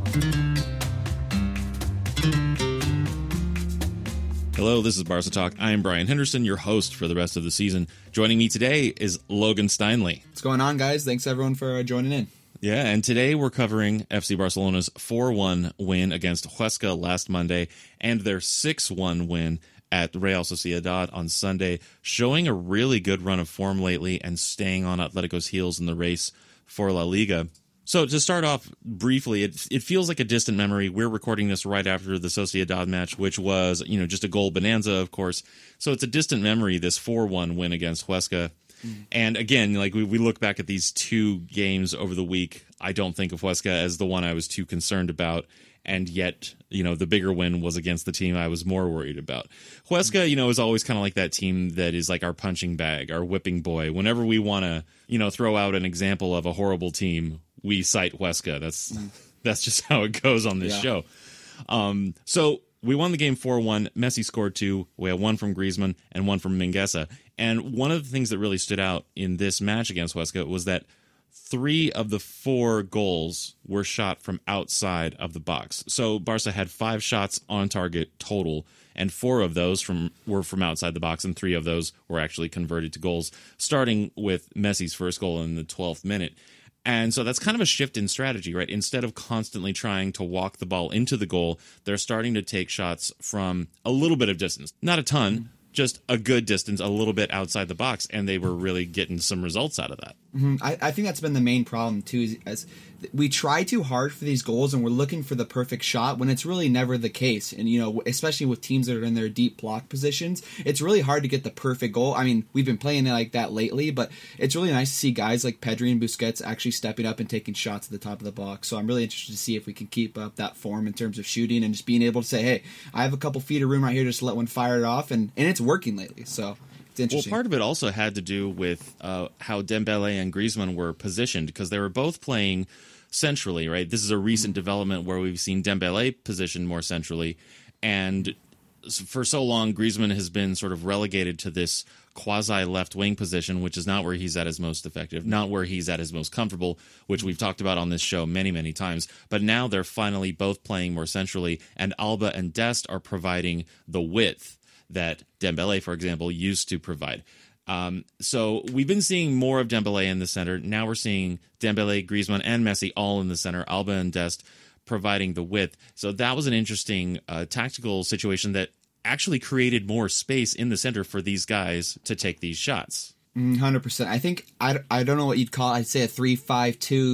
Hello, this is Barca Talk. I'm Brian Henderson, your host for the rest of the season. Joining me today is Logan Steinle. What's going on, guys? Thanks, everyone, for joining in. Yeah, and today we're covering FC Barcelona's 4-1 win against Huesca last Monday and their 6-1 win at Real Sociedad on Sunday, showing a really good run of form lately and staying on Atletico's heels in the race for La Liga. So to start off briefly, it feels like a distant memory. We're recording this right after the Sociedad match, which was, just a goal bonanza, of course. So it's a distant memory, this 4-1 win against Huesca. And again, like we look back at these two games over the week, I don't think of Huesca as the one I was too concerned about. And yet, the bigger win was against the team I was more worried about. Huesca, is always kind of like that team that is like our punching bag, our whipping boy. Whenever we want to, throw out an example of a horrible team, we cite Huesca. That's just how it goes on this show. So we won the game 4-1. Messi scored 2. We had 1 from Griezmann and 1 from Mingueza. And one of the things that really stood out in this match against Huesca was that 3 of the 4 goals were shot from outside of the box. So Barca had 5 shots on target total, and 4 of those were from outside the box, and 3 of those were actually converted to goals, starting with Messi's first goal in the 12th minute. And so that's kind of a shift in strategy, right? Instead of constantly trying to walk the ball into the goal, they're starting to take shots from a little bit of distance. Not a ton, just a good distance, a little bit outside the box, and they were really getting some results out of that. I think that's been the main problem, too, as we try too hard for these goals, and we're looking for the perfect shot when it's really never the case. And, especially with teams that are in their deep block positions, it's really hard to get the perfect goal. I mean, we've been playing it like that lately, but it's really nice to see guys like Pedri and Busquets actually stepping up and taking shots at the top of the box. So I'm really interested to see if we can keep up that form in terms of shooting and just being able to say, hey, I have a couple feet of room right here, just let one fire it off, and it's working lately. So it's interesting. Well, part of it also had to do with how Dembele and Griezmann were positioned, because they were both playing centrally, right? This is a recent development where we've seen Dembele positioned more centrally, and for so long Griezmann has been sort of relegated to this quasi left wing position, which is not where he's at his most effective, not where he's at his most comfortable, which we've talked about on this show many times. But now they're finally both playing more centrally, and Alba and Dest are providing the width that Dembele, for example, used to provide. So we've been seeing more of Dembele in the center. Now we're seeing Dembele, Griezmann, and Messi all in the center, Alba and Dest providing the width. So that was an interesting tactical situation that actually created more space in the center for these guys to take these shots. 100%. I think, I don't know what you'd call it. I'd say a 3-5-2,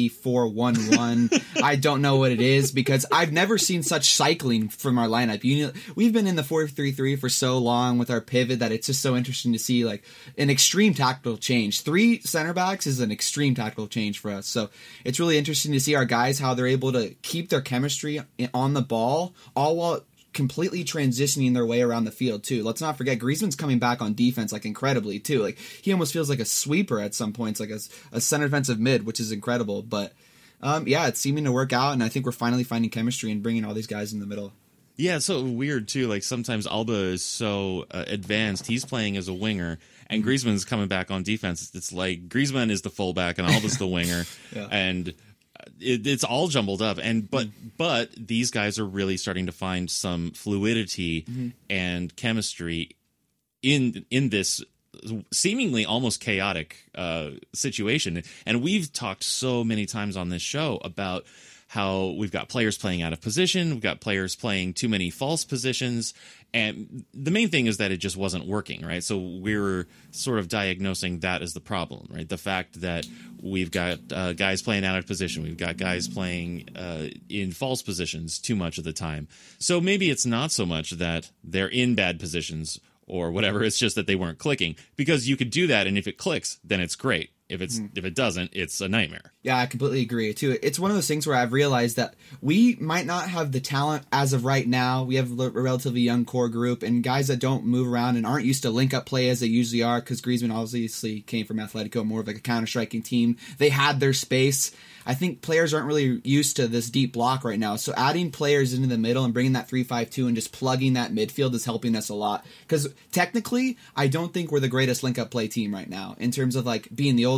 3-4-1-1. I don't know what it is, because I've never seen such cycling from our lineup. We've been in the 4-3-3 for so long with our pivot that it's just so interesting to see like an extreme tactical change. 3 center backs is an extreme tactical change for us. So it's really interesting to see our guys, how they're able to keep their chemistry on the ball, all while completely transitioning their way around the field too. Let's not forget Griezmann's coming back on defense like incredibly too. Like he almost feels like a sweeper at some points, like a center defensive mid, which is incredible. But it's seeming to work out, and I think we're finally finding chemistry and bringing all these guys in the middle. Yeah, it's so weird too. Like sometimes Alba is so advanced, he's playing as a winger, and Griezmann's coming back on defense. It's like Griezmann is the fullback and Alba's the winger, and it's all jumbled up. And but these guys are really starting to find some fluidity and chemistry in this seemingly almost chaotic situation. And we've talked so many times on this show about how we've got players playing out of position, we've got players playing too many false positions, and the main thing is that it just wasn't working, right? So we're sort of diagnosing that as the problem, right? The fact that we've got guys playing out of position, we've got guys playing in false positions too much of the time. So maybe it's not so much that they're in bad positions or whatever, it's just that they weren't clicking, because you could do that, and if it clicks, then it's great. If it doesn't, it's a nightmare. Yeah, I completely agree too. It's one of those things where I've realized that we might not have the talent as of right now. We have a relatively young core group, and guys that don't move around and aren't used to link up play as they usually are, because Griezmann obviously came from Atletico, more of like a counter-striking team. They had their space. I think players aren't really used to this deep block right now. So adding players into the middle and bringing that 3-5-2 and just plugging that midfield is helping us a lot. Because technically, I don't think we're the greatest link-up play team right now in terms of like being the old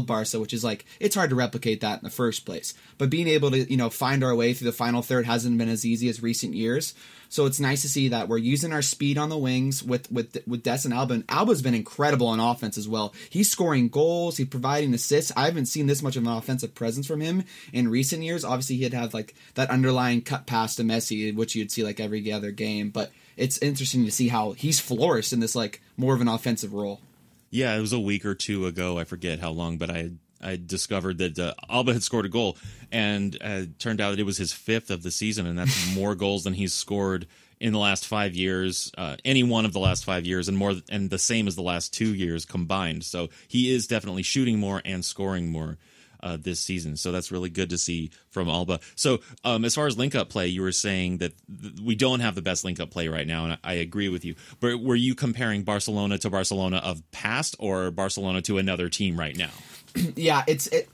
old Barca, which is like, it's hard to replicate that in the first place. But being able to, find our way through the final third hasn't been as easy as recent years. So it's nice to see that we're using our speed on the wings with Dest and Alba. And Alba's been incredible on offense as well. He's scoring goals. He's providing assists. I haven't seen this much of an offensive presence from him in recent years. Obviously, he'd have like that underlying cut pass to Messi, which you'd see like every other game. But it's interesting to see how he's flourished in this like more of an offensive role. Yeah, it was a week or two ago. I forget how long, but I discovered that Alba had scored a goal, and turned out it was his 5th of the season, and that's more goals than he's scored in the last 5 years, any one of the last 5 years, and the same as the last 2 years combined. So he is definitely shooting more and scoring more this season. So that's really good to see from Alba. So as far as link-up play, you were saying that we don't have the best link-up play right now, and I agree with you. But were you comparing Barcelona to Barcelona of past, or Barcelona to another team right now? Yeah,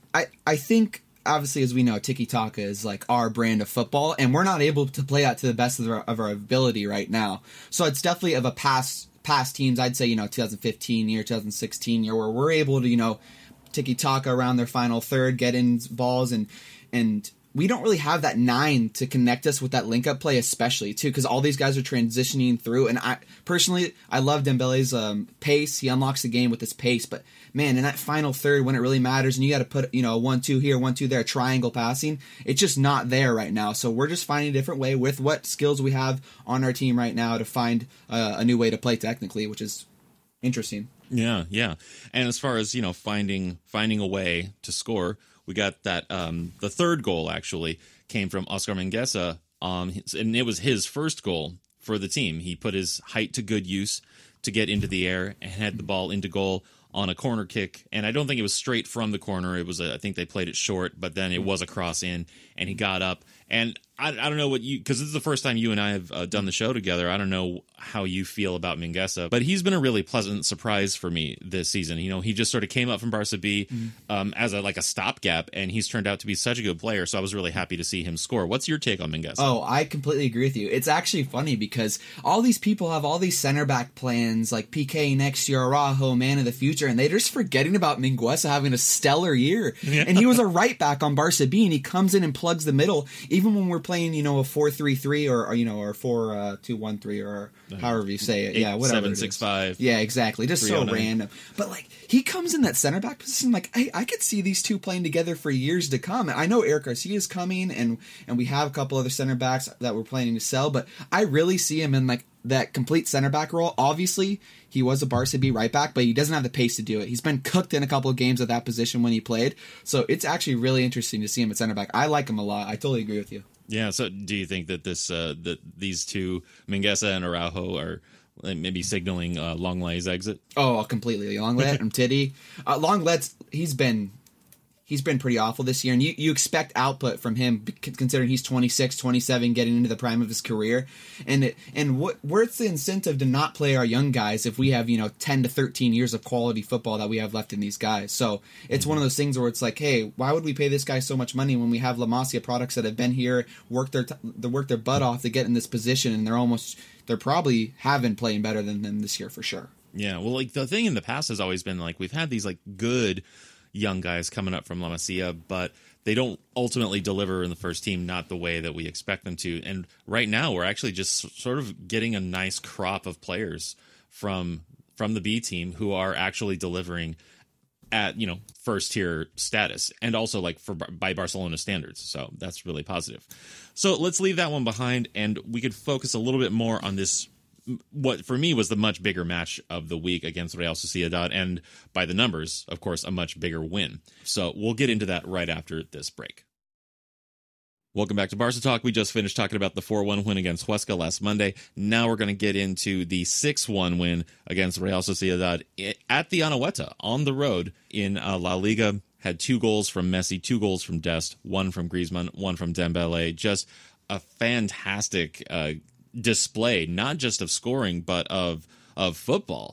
I think, obviously, as we know, tiki-taka is like our brand of football, and we're not able to play that to the best of our ability right now. So it's definitely of a past teams. I'd say 2015 year, 2016 year, where we're able to tiki-taka around their final third, get in balls, and we don't really have that 9 to connect us with that link-up play, especially, too, because all these guys are transitioning through. And I love Dembele's pace. He unlocks the game with his pace. But, man, in that final third, when it really matters, and you got to put, a 1-2 here, 1-2 there, triangle passing, it's just not there right now. So we're just finding a different way with what skills we have on our team right now to find a new way to play technically, which is interesting. Yeah. And as far as, finding a way to score, we got that the third goal actually came from Oscar Mingueza, and it was his first goal for the team. He put his height to good use to get into the air and had the ball into goal on a corner kick. And I don't think it was straight from the corner. It was I think they played it short, but then it was a cross in, and he got up. And I don't know what because this is the first time you and I have done the show together. I don't know how you feel about Mingueza, but he's been a really pleasant surprise for me this season. He just sort of came up from Barca B as a stopgap, and he's turned out to be such a good player. So I was really happy to see him score. What's your take on Mingueza? Oh, I completely agree with you. It's actually funny because all these people have all these center back plans like PK next year, Araujo, man of the future, and they're just forgetting about Mingueza having a stellar year. Yeah. And he was a right back on Barca B, and he comes in and plugs the middle, even when we're playing, a 4-3-3 or 4-2-1-3 or however you say it. 7-6-5. Yeah, exactly. Just so random. But he comes in that center back position. I could see these two playing together for years to come. I know Eric Garcia is coming, and we have a couple other center backs that we're planning to sell. But I really see him in that complete center back role. Obviously, he was a Barca B right back, but he doesn't have the pace to do it. He's been cooked in a couple of games at that position when he played. So it's actually really interesting to see him at center back. I like him a lot. I totally agree with you. Yeah, so do you think that that these two, Mingueza and Araujo, are maybe signaling Lenglet's exit? Oh, completely. Lenglet and Titty. Lenglet's, he's been pretty awful this year, and you expect output from him considering he's 26, 27, getting into the prime of his career. And where's the incentive to not play our young guys if we have 10 to 13 years of quality football that we have left in these guys? So it's one of those things where it's like, hey, why would we pay this guy so much money when we have La Masia products that have been here, worked their butt off to get in this position, and they're probably have been playing better than them this year for sure. Yeah, well, the thing in the past has always been we've had these good young guys coming up from La Masia, but they don't ultimately deliver in the first team, not the way that we expect them to. And right now, we're actually just sort of getting a nice crop of players from the B team who are actually delivering at first tier status, and also by Barcelona standards. So that's really positive. So let's leave that one behind, and we could focus a little bit more on this, what for me was the much bigger match of the week against Real Sociedad, and by the numbers, of course, a much bigger win. So we'll get into that right after this break. Welcome back to Barca Talk. We just finished talking about the 4-1 win against Huesca last Monday. Now we're going to get into the 6-1 win against Real Sociedad at the Anoeta on the road in La Liga. Had 2 goals from Messi, 2 goals from Dest, 1 from Griezmann, 1 from Dembele. Just a fantastic display, not just of scoring, but of football.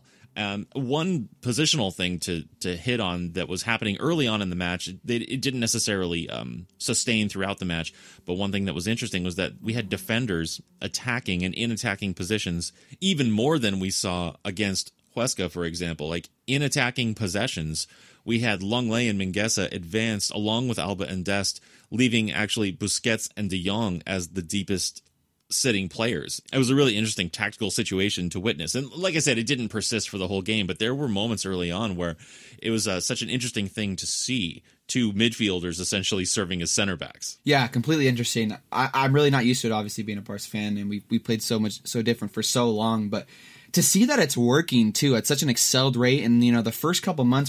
One positional thing to hit on that was happening early on in the match, it didn't necessarily sustain throughout the match, but one thing that was interesting was that we had defenders attacking and in attacking positions even more than we saw against Huesca, for example, like in attacking possessions, we had Longley and Mingueza advanced along with Alba and Dest, leaving actually Busquets and De Jong as the deepest sitting players. It was a really interesting tactical situation to witness. And like I said, it didn't persist for the whole game, but there were moments early on where it was such an interesting thing to see two midfielders essentially serving as center backs. Yeah, completely interesting. I'm really not used to it, obviously, being a Barca fan, and we played so different for so long, but to see that it's working too at such an excelled rate, and the first couple months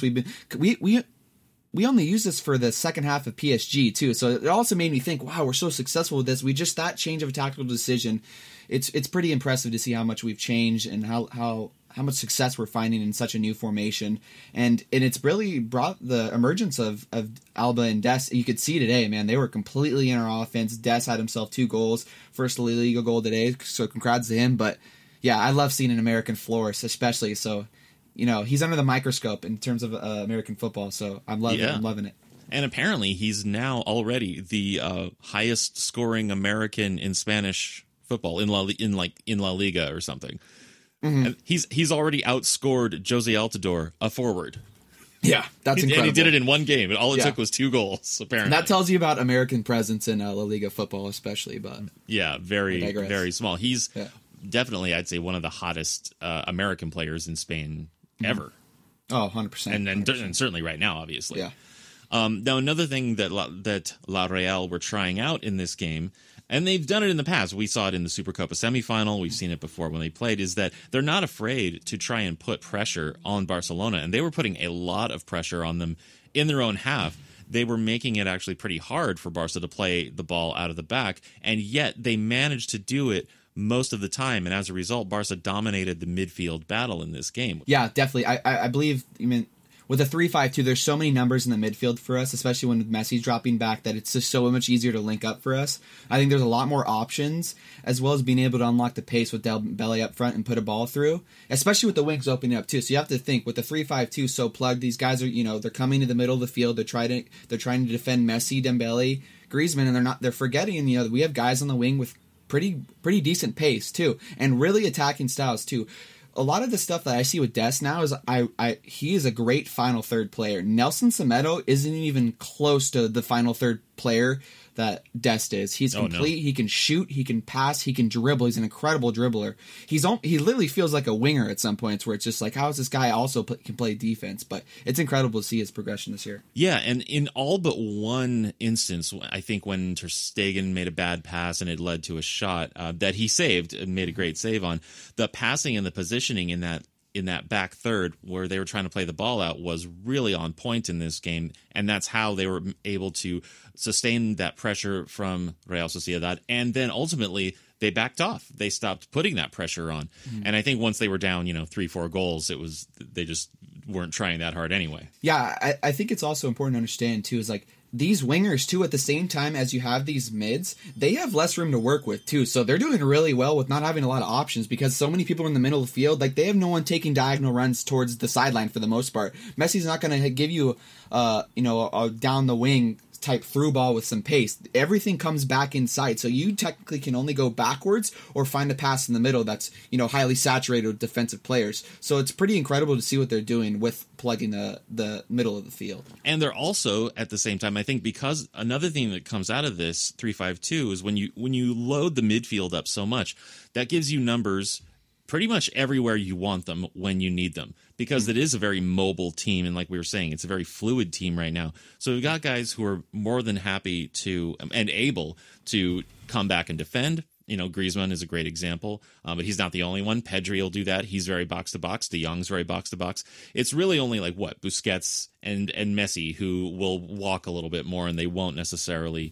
we only used this for the second half of PSG too, so it also made me think, wow, we're so successful with this. That change of a tactical decision, it's pretty impressive to see how much we've changed and how much success we're finding in such a new formation, and it's really brought the emergence of Alba and Dest. You could see today, man, they were completely in our offense. Dest had himself 2 goals, first La Liga goal today, so congrats to him. But yeah, I love seeing an American florist, especially. So, he's under the microscope in terms of American football. So I'm loving it. And apparently he's now already the highest scoring American in Spanish football in La Liga or something. Mm-hmm. And he's already outscored Jose Altidore, a forward. Yeah, that's incredible. And he did it in one game, and all it took was 2 goals, apparently. And that tells you about American presence in La Liga football, especially. But yeah, very small. He's definitely, I'd say, one of the hottest American players in Spain ever. Oh, 100%. And certainly right now, obviously. Yeah. Now, another thing that La Real were trying out in this game, and they've done it in the past, we saw it in the Supercopa semifinal, we've seen it before when they played, is that they're not afraid to try and put pressure on Barcelona, and they were putting a lot of pressure on them in their own half. They were making it actually pretty hard for Barca to play the ball out of the back, and yet they managed to do it most of the time, and as a result, Barca dominated the midfield battle in this game. Yeah, definitely. I believe, with the 3-5-2, there's so many numbers in the midfield for us, especially when Messi's dropping back, that it's just so much easier to link up for us. I think there's a lot more options, as well as being able to unlock the pace with Dembele up front and put a ball through, especially with the wings opening up too. So you have to think, with the 3-5-2 so plugged, these guys are, they're coming to the middle of the field, they're trying to defend Messi, Dembele, Griezmann, and they're forgetting, we have guys on the wing with pretty decent pace too, and really attacking styles too. A lot of the stuff that I see with Dest now is he is a great final third player. Nelson Semedo isn't even close to the final third player that Dest is. He's complete. No. He can shoot. He can pass. He can dribble. He's an incredible dribbler. He literally feels like a winger at some points, where it's just like, how is this guy also can play defense? But it's incredible to see his progression this year. Yeah, and in all but one instance, I think when Ter Stegen made a bad pass and it led to a shot that he saved and made a great save on, the passing and the positioning in that back third where they were trying to play the ball out was really on point in this game, and that's how they were able to sustain that pressure from Real Sociedad, and then ultimately they backed off. They stopped putting that pressure on. Mm-hmm. And I think once they were down, 3-4 goals, they just weren't trying that hard anyway. Yeah, I think it's also important to understand too, is like, these wingers too, at the same time as you have these mids, they have less room to work with too. So they're doing really well with not having a lot of options, because so many people are in the middle of the field. Like, they have no one taking diagonal runs towards the sideline for the most part. Messi's not going to give you, a down the wing type through ball with some pace. Everything comes back inside, so you technically can only go backwards or find a pass in the middle that's highly saturated with defensive players. So it's pretty incredible to see what they're doing with plugging the middle of the field. And they're also, at the same time, I think, because another thing that comes out of this 3-5-2 is when you load the midfield up so much, that gives you numbers pretty much everywhere you want them when you need them, because it is a very mobile team, and like we were saying, it's a very fluid team right now. So we've got guys who are more than happy to and able to come back and defend. Griezmann is a great example, but he's not the only one. Pedri will do that. He's very box-to-box. De Jong's very box-to-box. It's really only Busquets and Messi who will walk a little bit more, and they won't necessarily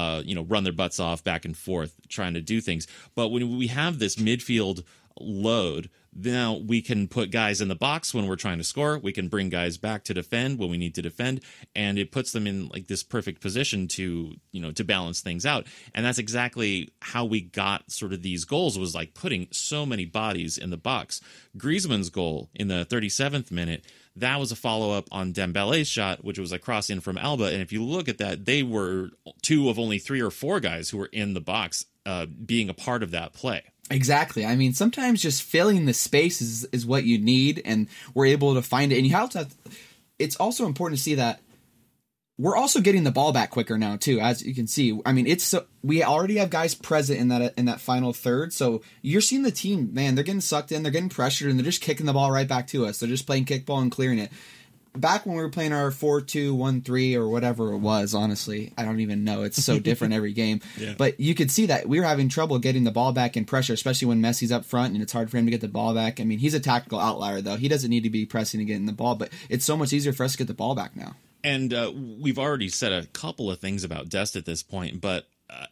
run their butts off back and forth trying to do things. But when we have this midfield load, now we can put guys in the box when we're trying to score. We can bring guys back to defend when we need to defend, and it puts them in this perfect position to balance things out. And that's exactly how we got sort of these goals, was putting so many bodies in the box. Griezmann's goal in the 37th minute, that was a follow-up on Dembele's shot, which was a cross in from Alba. And if you look at that, they were 2 of only 3 or 4 guys who were in the box being a part of that play. Exactly. I mean, sometimes just filling the space is what you need, and we're able to find it. And you have to. It's also important to see that we're also getting the ball back quicker now too, as you can see. I mean, we already have guys present in that final third, so you're seeing the team, man, they're getting sucked in, they're getting pressured, and they're just kicking the ball right back to us. They're just playing kickball and clearing it. Back when we were playing our 4-2-1-3 or whatever it was, honestly, I don't even know. It's so different every game. Yeah. But you could see that we were having trouble getting the ball back in pressure, especially when Messi's up front and it's hard for him to get the ball back. I mean, he's a tactical outlier, though. He doesn't need to be pressing and getting the ball, but it's so much easier for us to get the ball back now. And we've already said a couple of things about Dest at this point, but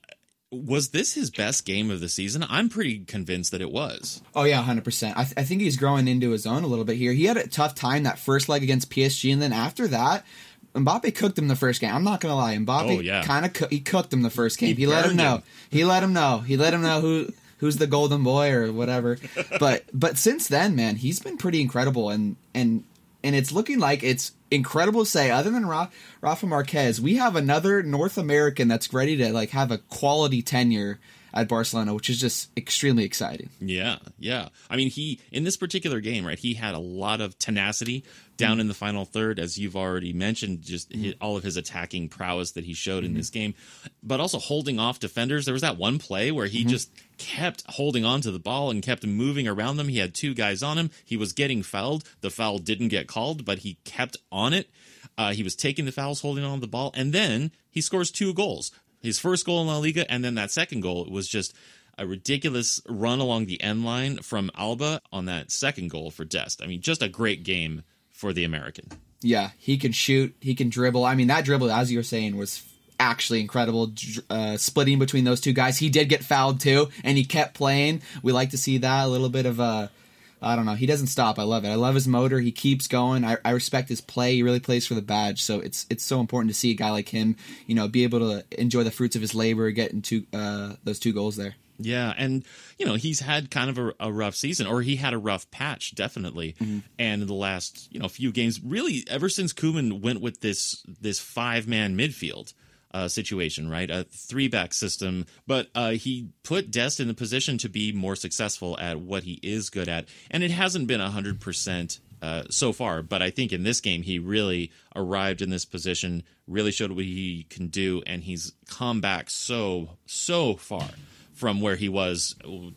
was this his best game of the season? I'm pretty convinced that it was. Oh, yeah, 100%. I think he's growing into his own a little bit here. He had a tough time that first leg against PSG, and then after that, Mbappe cooked him the first game. I'm not going to lie. Mbappe kind of he cooked him the first game. He let him know. He let him know who's the golden boy or whatever. But since then, man, he's been pretty incredible, and it's looking like it's incredible to say, other than Rafa Marquez, we have another North American that's ready to like have a quality tenure at Barcelona, which is just extremely exciting. Yeah. I mean, in this particular game, right, he had a lot of tenacity down in the final third, as you've already mentioned, just all of his attacking prowess that he showed in this game, but also holding off defenders. There was that one play where he just kept holding on to the ball and kept moving around them. He had two guys on him. He was getting fouled. The foul didn't get called, but he kept on it. He was taking the fouls, holding on to the ball, and then he scores 2 goals. His first goal in La Liga, and then that second goal was just a ridiculous run along the end line from Alba on that second goal for Dest. I mean, just a great game for the American. Yeah, he can shoot, he can dribble. I mean, that dribble, as you were saying, was actually incredible. Splitting between those two guys. He did get fouled too, and he kept playing. We like to see that. A little bit of I don't know. He doesn't stop. I love it. I love his motor. He keeps going. I respect his play. He really plays for the badge. So it's so important to see a guy like him, be able to enjoy the fruits of his labor, get into those 2 goals there. Yeah, and he's had kind of a rough season, or he had a rough patch, definitely. And in the last few games, really ever since Koeman went with this 5-man midfield situation, right? A 3-back system, but he put Dest in the position to be more successful at what he is good at, and it hasn't been 100% so far. But I think in this game, he really arrived in this position, really showed what he can do, and he's come back so far from where he was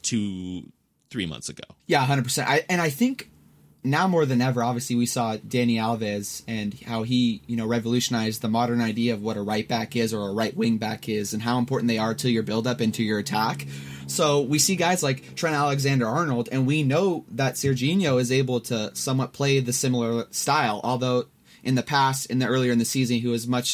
2-3 months ago. Yeah, 100%. I think now more than ever, obviously, we saw Dani Alves and how he, revolutionized the modern idea of what a right back is or a right wing back is, and how important they are to your build up and to your attack. So we see guys like Trent Alexander-Arnold, and we know that Serginho is able to somewhat play the similar style, although in the past, earlier in the season, he was much,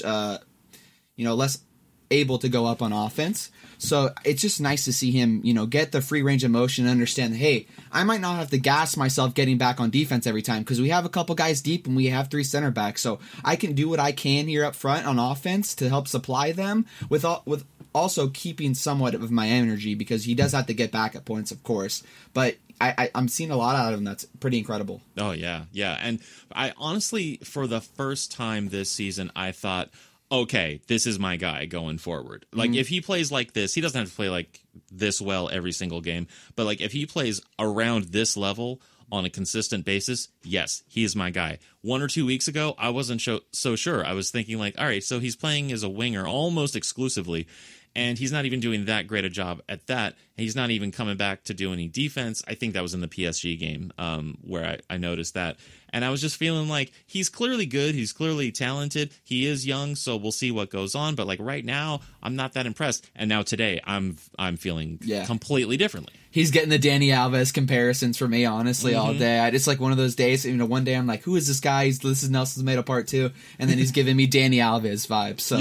less able to go up on offense. So it's just nice to see him, get the free range of motion and understand that, hey, I might not have to gas myself getting back on defense every time because we have a couple guys deep and we have 3 center backs. So I can do what I can here up front on offense to help supply them with also keeping somewhat of my energy, because he does have to get back at points, of course. But I'm seeing a lot out of him that's pretty incredible. Oh, yeah. And I honestly, for the first time this season, I thought, okay, this is my guy going forward. Like, if he plays like this, he doesn't have to play like this well every single game, but like if he plays around this level on a consistent basis, yes, he is my guy. 1 or 2 weeks ago, I wasn't so sure. I was thinking like, all right, so he's playing as a winger almost exclusively, and he's not even doing that great a job at that. He's not even coming back to do any defense. I think that was in the PSG game where I noticed that. And I was just feeling like he's clearly good. He's clearly talented. He is young, so we'll see what goes on. But like right now, I'm not that impressed. And now today, I'm feeling completely differently. He's getting the Dani Alves comparisons for me, honestly, all day. It's like one of those days, one day I'm like, who is this guy? This is Nelson's Made Up Part 2. And then he's giving me Dani Alves vibes. So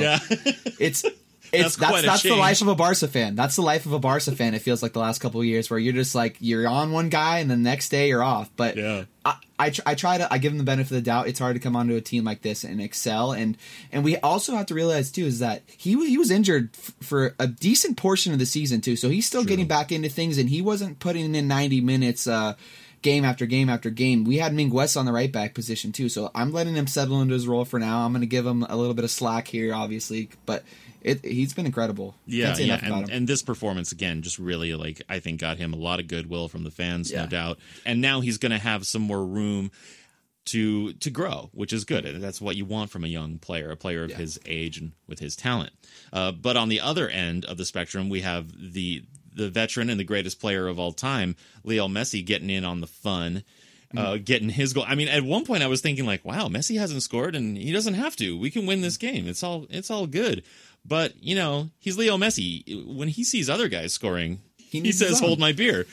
that's the life of a Barca fan. That's the life of a Barca fan. It feels like the last couple of years where you're just like, you're on one guy and the next day you're off. But I give him the benefit of the doubt. It's hard to come onto a team like this and excel. And we also have to realize too is that he was injured for a decent portion of the season too. So he's still getting back into things, and he wasn't putting in 90 minutes game after game after game. We had Minguez on the right back position too, so I'm letting him settle into his role for now. I'm going to give him a little bit of slack here, obviously, but he's been incredible. Yeah, and this performance again just really I think got him a lot of goodwill from the fans, no doubt. And now he's going to have some more room to grow, which is good. That's what you want from a young player, a player of his age and with his talent. But on the other end of the spectrum, we have the veteran and the greatest player of all time, Lionel Messi, getting in on the fun, getting his goal. I mean, at one point I was thinking wow, Messi hasn't scored and he doesn't have to. We can win this game. It's all good. But, he's Leo Messi. When he sees other guys scoring, he says, hold my beer.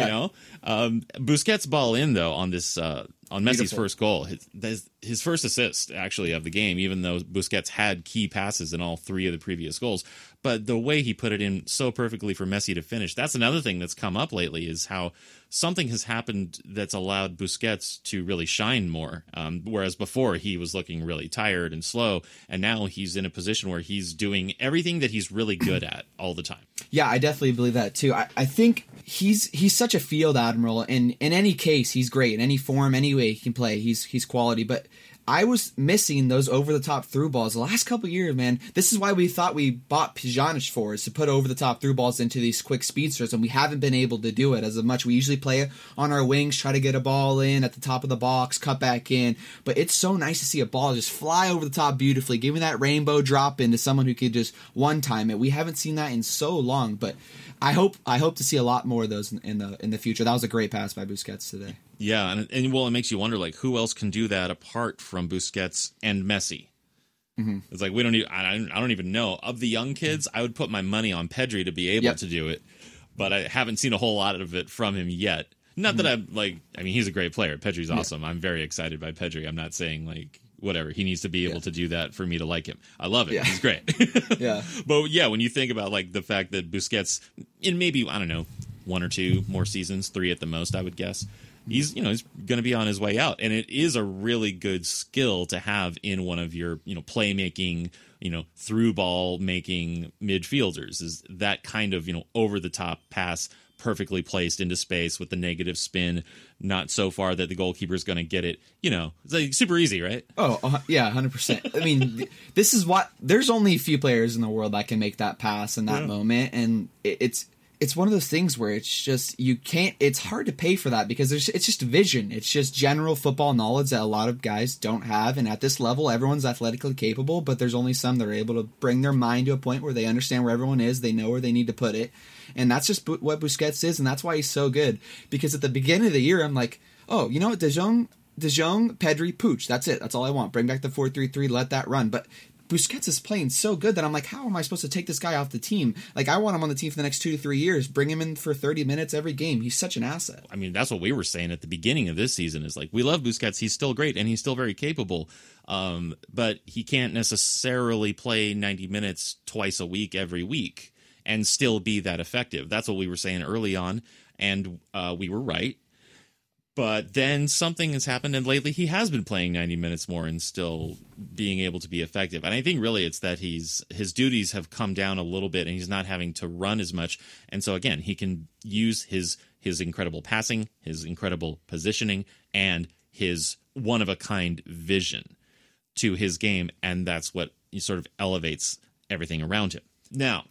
Busquets' ball in, though, on this on Messi's Beautiful. First goal. His first assist, actually, of the game, even though Busquets had key passes in all three of the previous goals. But the way he put it in so perfectly for Messi to finish, that's another thing that's come up lately, is how something has happened that's allowed Busquets to really shine more. Whereas before he was looking really tired and slow, and now he's in a position where he's doing everything that he's really good at all the time. Yeah, I definitely believe that too. I think he's such a field admiral, and in any case, he's great. In any form, any way he can play, he's quality. But I was missing those over-the-top through balls the last couple of years, man. This is why we thought we bought Pjanic for, is to put over-the-top through balls into these quick speedsters, and we haven't been able to do it as much. We usually play on our wings, try to get a ball in at the top of the box, cut back in. But it's so nice to see a ball just fly over the top beautifully, giving that rainbow drop into someone who could just one-time it. We haven't seen that in so long, but I hope to see a lot more of those in the future. That was a great pass by Busquets today. Yeah, and it makes you wonder, who else can do that apart from Busquets and Messi? Mm-hmm. It's we don't even, I don't even know. Of the young kids, I would put my money on Pedri to be able to do it, but I haven't seen a whole lot of it from him yet. Not that I'm he's a great player. Pedri's awesome. I'm very excited by Pedri. I'm not saying whatever. He needs to be able to do that for me to like him. I love it. Yeah. He's great. But when you think about the fact that Busquets, in maybe, I don't know, 1 or 2 more seasons, 3 at the most, I would guess, he's going to be on his way out. And it is a really good skill to have in one of your, playmaking, through ball making midfielders, is that kind of, over the top pass, perfectly placed into space with the negative spin, not so far that the goalkeeper's going to get it. It's super easy, right? Oh, yeah, 100%. I mean, this is there's only a few players in the world that can make that pass in that moment, and it's one of those things where it's just it's hard to pay for that, because it's just vision. It's just general football knowledge that a lot of guys don't have, and at this level, everyone's athletically capable, but there's only some that are able to bring their mind to a point where they understand where everyone is, they know where they need to put it, and that's just what Busquets is, and that's why he's so good. Because at the beginning of the year, I'm like, oh, you know what, De Jong, Pedri, Puig, that's it. That's all I want. Bring back the 4-3-3, let that run. But Busquets is playing so good that I'm like, how am I supposed to take this guy off the team? I want him on the team for the next 2 to 3 years. Bring him in for 30 minutes every game. He's such an asset. I mean, that's what we were saying at the beginning of this season, is we love Busquets. He's still great, and he's still very capable. But he can't necessarily play 90 minutes twice a week every week and still be that effective. That's what we were saying early on, and we were right. But then something has happened, and lately he has been playing 90 minutes more and still being able to be effective. And I think really it's that his duties have come down a little bit, and he's not having to run as much. And so again, he can use his incredible passing, his incredible positioning, and his one-of-a-kind vision to his game, and that's what sort of elevates everything around him. Now,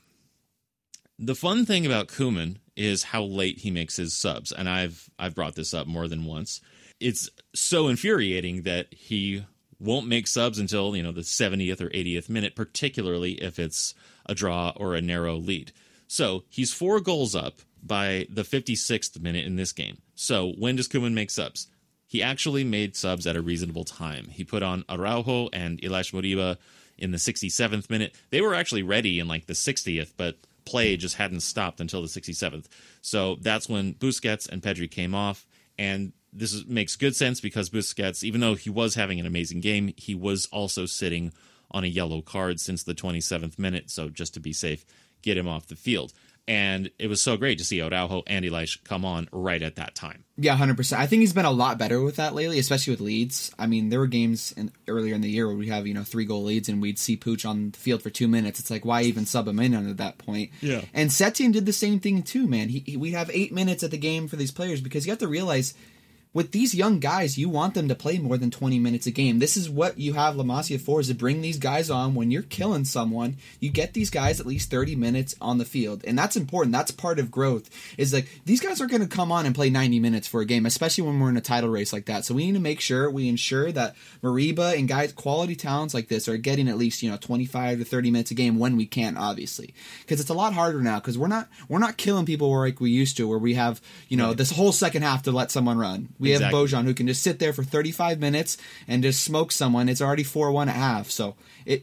the fun thing about Koeman is how late he makes his subs, and I've brought this up more than once. It's so infuriating that he won't make subs until, the 70th or 80th minute, particularly if it's a draw or a narrow lead. So he's 4 goals up by the 56th minute in this game. So when does Koeman make subs? He actually made subs at a reasonable time. He put on Araujo and Ilaix Moriba in the 67th minute. They were actually ready in the 60th, but play just hadn't stopped until the 67th. So that's when Busquets and Pedri came off, and this makes good sense because Busquets, even though he was having an amazing game, he was also sitting on a yellow card since the 27th minute, so just to be safe, get him off the field. And it was so great to see Araujo and Ilaix come on right at that time. Yeah, 100%. I think he's been a lot better with that lately, especially with leads. I mean, there were games earlier in the year where we have 3-goal leads and we'd see Puig on the field for 2 minutes. It's like, why even sub him in at that point? Yeah. And Setien did the same thing too, man. We have 8 minutes at the game for these players, because you have to realize with these young guys, you want them to play more than 20 minutes a game. This is what you have La Masia for, is to bring these guys on. When you're killing someone, you get these guys at least 30 minutes on the field. And that's important. That's part of growth, is like, these guys are going to come on and play 90 minutes for a game, especially when we're in a title race like that. So we need to make sure we ensure that Mariba and guys, quality talents like this, are getting at least, 25 to 30 minutes a game when we can, obviously. Because it's a lot harder now, because we're not killing people like we used to, where we have, this whole second half to let someone run. We have Bojan, who can just sit there for 35 minutes and just smoke someone. It's already 4-1 at half. So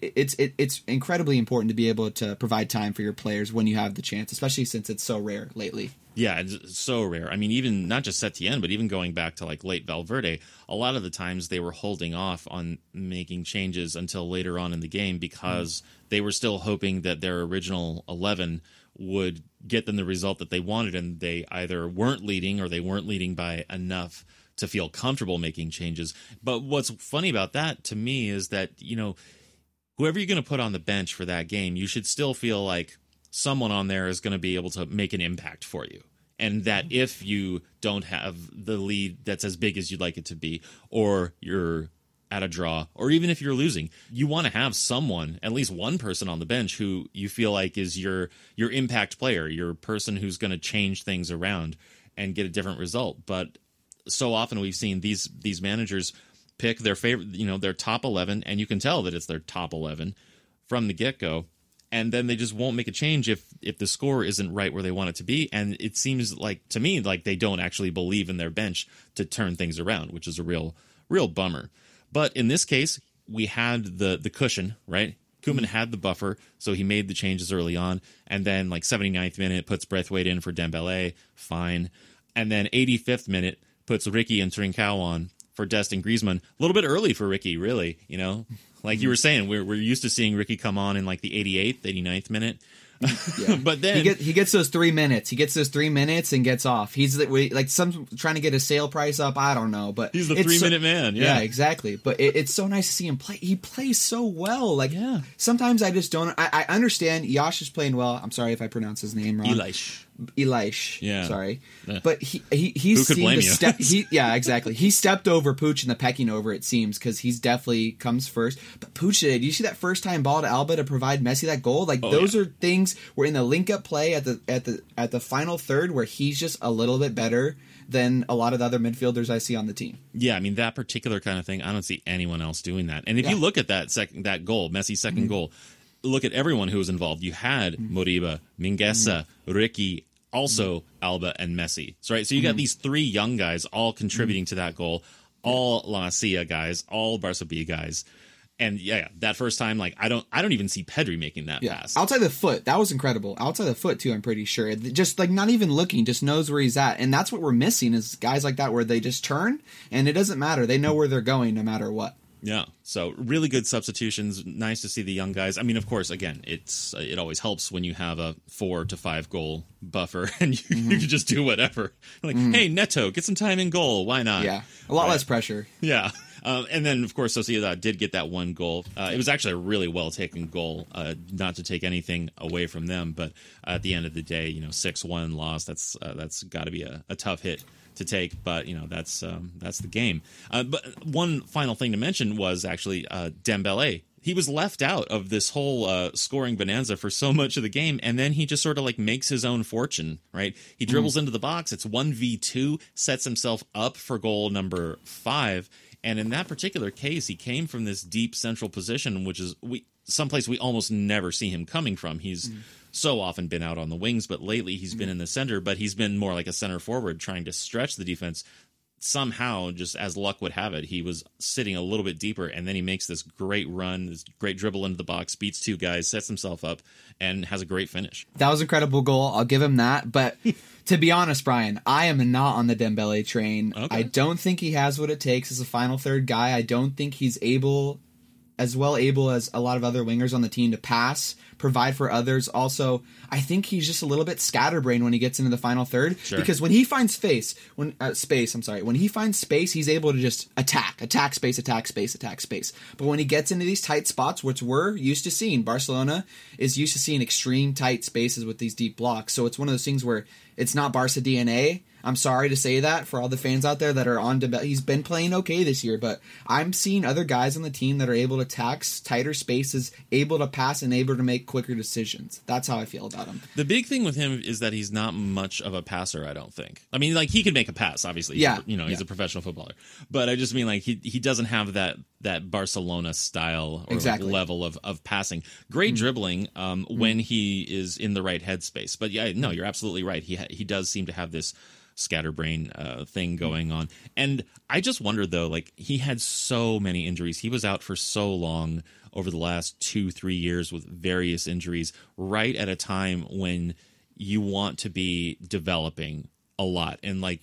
it's incredibly important to be able to provide time for your players when you have the chance, especially since it's so rare lately. Yeah, it's so rare. I mean, even not just Setien, but even going back to like late Valverde, a lot of the times they were holding off on making changes until later on in the game because they were still hoping that their original 11 would get them the result that they wanted, and they either weren't leading or they weren't leading by enough to feel comfortable making changes. But what's funny about that to me is that, whoever you're going to put on the bench for that game, you should still feel like someone on there is going to be able to make an impact for you. And that if you don't have the lead that's as big as you'd like it to be, or you're at a draw, or even if you're losing, you want to have someone, at least one person on the bench who you feel like is your impact player, your person who's going to change things around and get a different result. But so often we've seen these managers pick their favorite, their top 11, and you can tell that it's their top 11 from the get-go, and then they just won't make a change if the score isn't right where they want it to be. And it seems like, to me, like they don't actually believe in their bench to turn things around, which is a real bummer. But in this case, we had the cushion, right? Koeman had the buffer, so he made the changes early on, and then 79th minute puts Braithwaite in for Dembele, fine. And then 85th minute puts Ricky and Trincao on for Dest and Griezmann. A little bit early for Ricky, really, Like you were saying, we're used to seeing Ricky come on in the 88th, 89th minute. Yeah. But then he gets those 3 minutes. He gets those 3 minutes and gets off. He's like some trying to get a sale price up. I don't know, but he's the 3-minute man. Yeah, exactly. But it's so nice to see him play. He plays so well. Sometimes I just don't. I understand Yash is playing well. I'm sorry if I pronounce his name wrong. Elish. Yeah. Sorry. But he's seen the step. Yeah, exactly. He stepped over Puig in the pecking order, it seems, because he's definitely comes first. But Puig, did you see that first time ball to Alba to provide Messi that goal? Those are things where in the link up play at the final third where he's just a little bit better than a lot of the other midfielders I see on the team. Yeah, I mean, that particular kind of thing, I don't see anyone else doing that. And if you look at that goal, Messi's second goal, look at everyone who was involved. You had Moriba, Mingueza, Ricky, also Alba and Messi. So you got these three young guys all contributing to that goal, all La Masia guys, all Barça B guys. And that first time, I don't even see Pedri making that pass. Outside the foot, that was incredible. Outside the foot too, I'm pretty sure. Just not even looking, just knows where he's at. And that's what we're missing, is guys like that where they just turn and it doesn't matter. They know where they're going no matter what. Yeah, so really good substitutions. Nice to see the young guys. I mean, of course, again, it always helps when you have a 4 to 5 goal buffer and you can just do whatever. Hey, Neto, get some time in goal. Why not? Yeah, a lot less pressure. Yeah. And then, of course, Sociedad did get that one goal. It was actually a really well-taken goal, not to take anything away from them. But at the end of the day, 6-1 loss, that's got to be a tough hit to take. But, that's the game. But one final thing to mention was actually Dembele. He was left out of this whole scoring bonanza for so much of the game, and then he just sort of makes his own fortune, right? He dribbles into the box. It's 1v2, sets himself up for goal number 5. And in that particular case, he came from this deep central position, which is someplace we almost never see him coming from. He's so often been out on the wings, but lately he's been in the center, but he's been more like a center forward trying to stretch the defense. Somehow, just as luck would have it, he was sitting a little bit deeper, and then he makes this great run, this great dribble into the box, beats 2 guys, sets himself up, and has a great finish. That was an incredible goal. I'll give him that, but to be honest, Brian, I am not on the Dembele train. Okay. I don't think he has what it takes as a final third guy. I don't think he's able as a lot of other wingers on the team to pass, provide for others. Also, I think he's just a little bit scatterbrained when he gets into the final third, because when he finds space, when he finds space, he's able to just attack space. But when he gets into these tight spots, which we're used to seeing, Barcelona is used to seeing extreme tight spaces with these deep blocks. So it's one of those things where It's not Barca DNA. I'm sorry to say that for all the fans out there that are on Dembele. He's been playing okay this year, but I'm seeing other guys on the team that are able to tax tighter spaces, able to pass, and able to make quicker decisions. That's how I feel about him. The big thing with him is that he's not much of a passer, I don't think. I mean, like, he can make a pass, obviously. Yeah. He's a professional footballer. But I just mean, like, he doesn't have that Barcelona style or Exactly. level of passing. Great dribbling when he is in the right headspace. But yeah, no, you're absolutely right. He does seem to have this scatterbrain thing going on. And I just wonder, though, like, he had so many injuries. He was out for so long over the last 2-3 years with various injuries, right at a time when you want to be developing a lot. And like,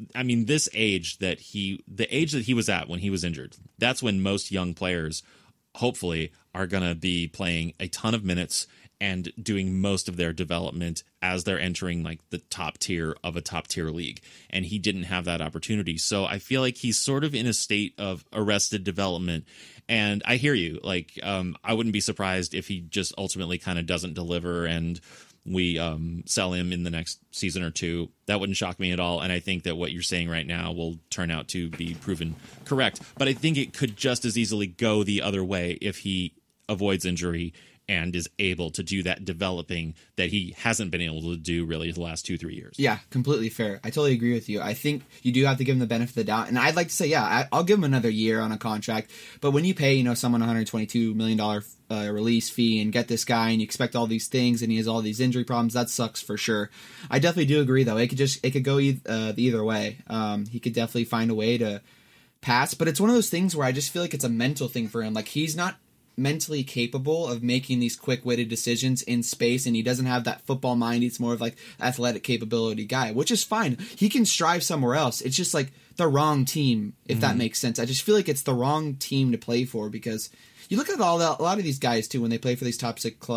this age that he was at when he was injured, that's when most young players hopefully are going to be playing a ton of minutes and doing most of their development as they're entering like the top tier of a top tier league. And he didn't have that opportunity. So I feel like he's sort of in a state of arrested development. And I hear you. Like, I wouldn't be surprised if he just ultimately kind of doesn't deliver and we sell him in the next season or two. That wouldn't shock me at all. And I think that what you're saying right now will turn out to be proven correct. But I think it could just as easily go the other way if he avoids injury and is able to do that developing that he hasn't been able to do really the last 2-3 years. Yeah, completely fair. I totally agree with you. I think you do have to give him the benefit of the doubt. And I'd like to say, yeah, I'll give him another year on a contract. But when you pay, someone $122 million release fee and get this guy and you expect all these things and he has all these injury problems, that sucks for sure. I definitely do agree, though. It could go either way. He could definitely find a way to pass. But it's one of those things where I just feel like it's a mental thing for him. Like, he's not mentally capable of making these quick-witted decisions in space, and he doesn't have that football mind. He's more of like athletic capability guy, which is fine. He can strive somewhere else. It's just like the wrong team, if that makes sense. I just feel like it's the wrong team to play for, because you look at a lot of these guys too when they play for these top six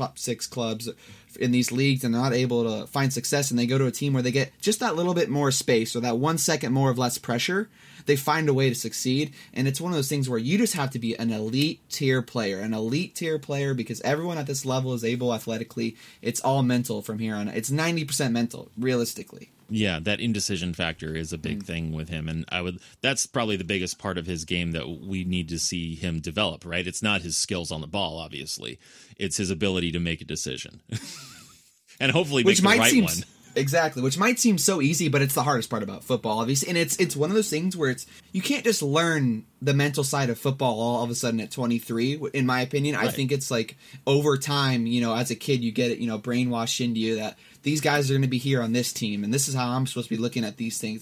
clubs in these leagues, and they're not able to find success, and they go to a team where they get just that little bit more space or that 1 second more of less pressure. They find a way to succeed, and it's one of those things where you just have to be an elite tier player, because everyone at this level is able athletically. It's all mental from here on. It's 90% mental, realistically. Yeah, that indecision factor is a big thing with him, and that's probably the biggest part of his game that we need to see him develop, right? It's not his skills on the ball, obviously. It's his ability to make a decision. And hopefully make the right one. Exactly, which might seem so easy, but it's the hardest part about football, obviously. And it's one of those things where you can't just learn the mental side of football all of a sudden at 23, in my opinion. Right. I think it's like over time, as a kid, you get it, brainwashed into you that these guys are going to be here on this team, and this is how I'm supposed to be looking at these things.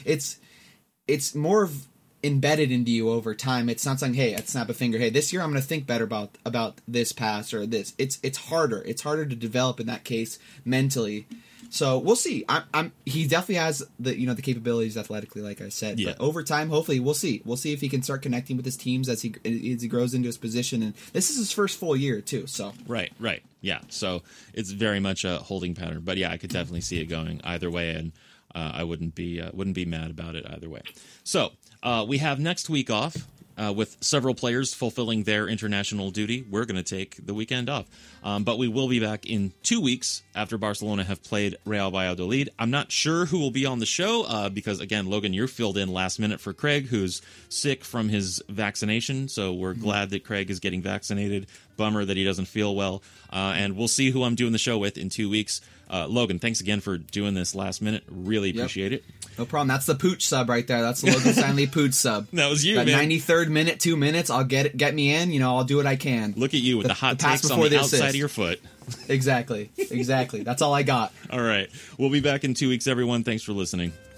It's more of embedded into you over time. It's not saying, hey, I'd snap a finger, hey, this year I'm going to think better about this pass or this. It's harder. It's harder to develop in that case mentally. So we'll see. He definitely has the capabilities athletically, like I said. Yeah. But over time, hopefully, we'll see. We'll see if he can start connecting with his teams as he grows into his position. And this is his first full year too. So right, yeah. So it's very much a holding pattern. But yeah, I could definitely see it going either way, and I wouldn't be mad about it either way. So we have next week off. With several players fulfilling their international duty, we're going to take the weekend off. But we will be back in 2 weeks after Barcelona have played Real Valladolid. I'm not sure who will be on the show because, again, Logan, you're filled in last minute for Craig, who's sick from his vaccination. So we're glad that Craig is getting vaccinated. Bummer that he doesn't feel well. And we'll see who I'm doing the show with in 2 weeks. Logan, thanks again for doing this last minute. Really appreciate it. No problem. That's the Pooch sub right there. That's the Logan Stanley Pooch sub. That was you, that man. 93rd minute, 2 minutes. I'll get me in. I'll do what I can. Look at you with the hot takes on the outside of your foot. Exactly. That's all I got. All right. We'll be back in 2 weeks, everyone. Thanks for listening.